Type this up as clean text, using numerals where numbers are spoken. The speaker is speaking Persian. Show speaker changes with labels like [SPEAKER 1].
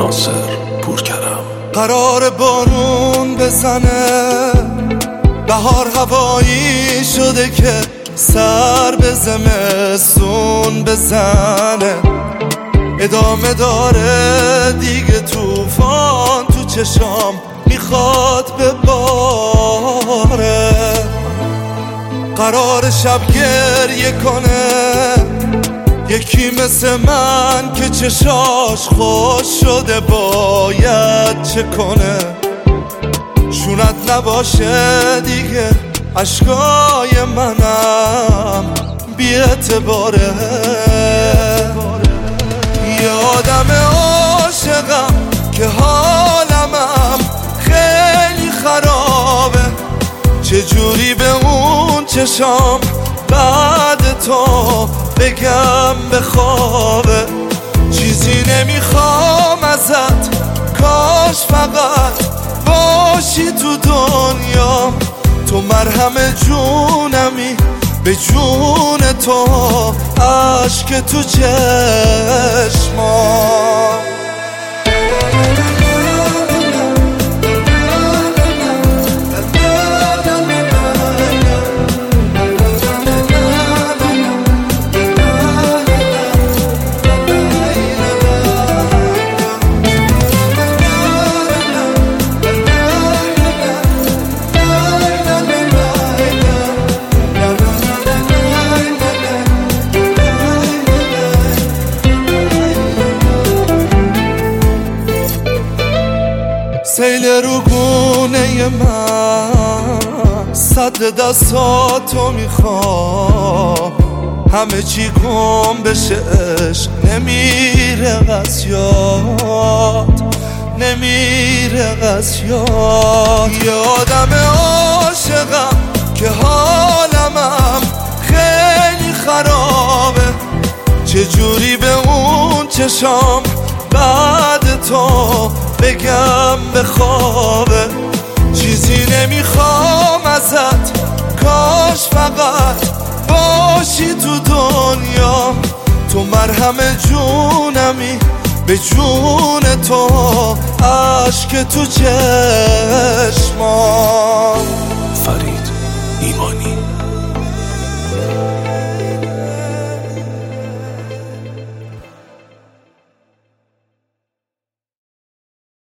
[SPEAKER 1] ناصر پورکرم.
[SPEAKER 2] قرار بارون بزنه، بهار هوایی شده که سر به زمستون بزنه. ادامه داره دیگه طوفان تو چشام میخواد بباره. قرار شب گریه کنه یکی مثل من که چشاش خوش شده باید چه کنه. شونت نباشه دیگه عشقای منم بی اعتباره. یه آدم عاشقم که حالمم خیلی خرابه. چجوری به اون چشام بعد تو بگم بخوابه. چیزی نمیخوام ازت، کاش فقط باشی تو دنیا. تو مرهم جونمی، به جون تو عشق تو چشمام. سیل رو گونه من صد دستاتو میخوام. همه چی گم بشه عشق نمیره قضیات، نمیره قضیات. یه آدم عاشقم که حالمم خیلی خرابه. چجوری به اون چشام بعد تو بگم بخوابه. چیزی نمیخوام ازت، کاش فقط باشی تو دنیا. تو مرهم جونمی، به جون تو عشق تو چشمام.
[SPEAKER 1] فرید ایمانی.